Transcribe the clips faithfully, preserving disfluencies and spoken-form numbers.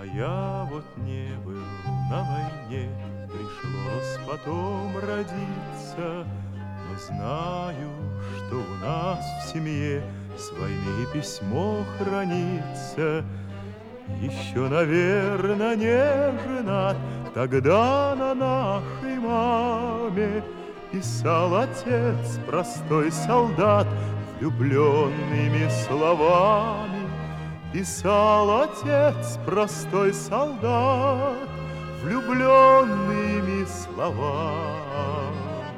я вот не был на войне, пришлось потом родиться, но знаю, что у нас в семье с войны письмо хранится. Еще, наверное, не женат, тогда на нашей маме писал отец, простой солдат, влюбленными словами. Писал отец, простой солдат, влюбленными словами.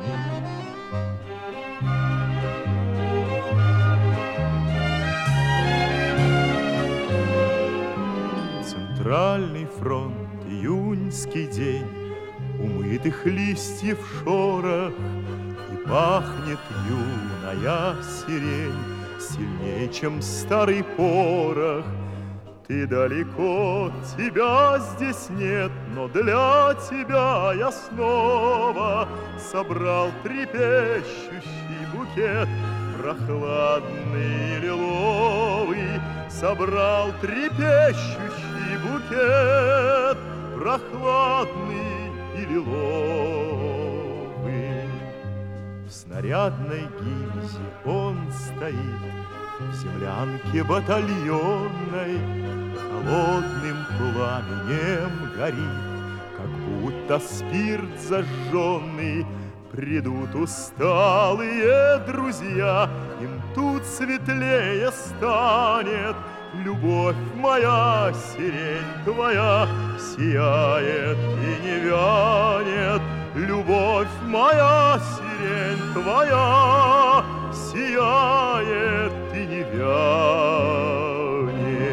Центральный фронт, июньский день, умытых листьев шорох, и пахнет юная сирень сильнее, чем старый порох. Ты далеко, тебя здесь нет, но для тебя я снова собрал трепещущий букет, прохладный и лиловый. Собрал трепещущий букет, прохладный и лиловый. В снарядной гильзе он стоит, в землянке батальонной, холодным пламенем горит, как будто спирт зажженный. Придут усталые друзья, им тут светлее станет. Любовь моя, сирень твоя, сияет и не вянет. Любовь моя, сирень твоя, сияет и не вянет.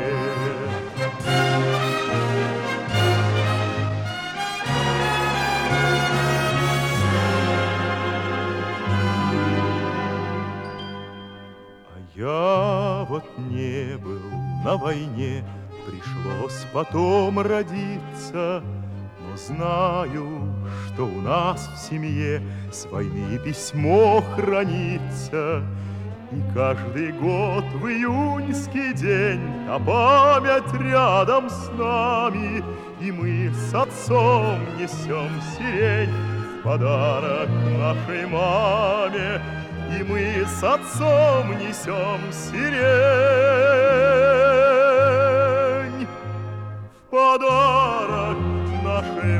А я вот не был на войне, пришлось потом родиться, но знаю, что у нас в семье с войны письмо хранится. И каждый год в июньский день та память рядом с нами, и мы с отцом несем сирень в подарок нашей маме. И мы с отцом несем сирень в подарок нашей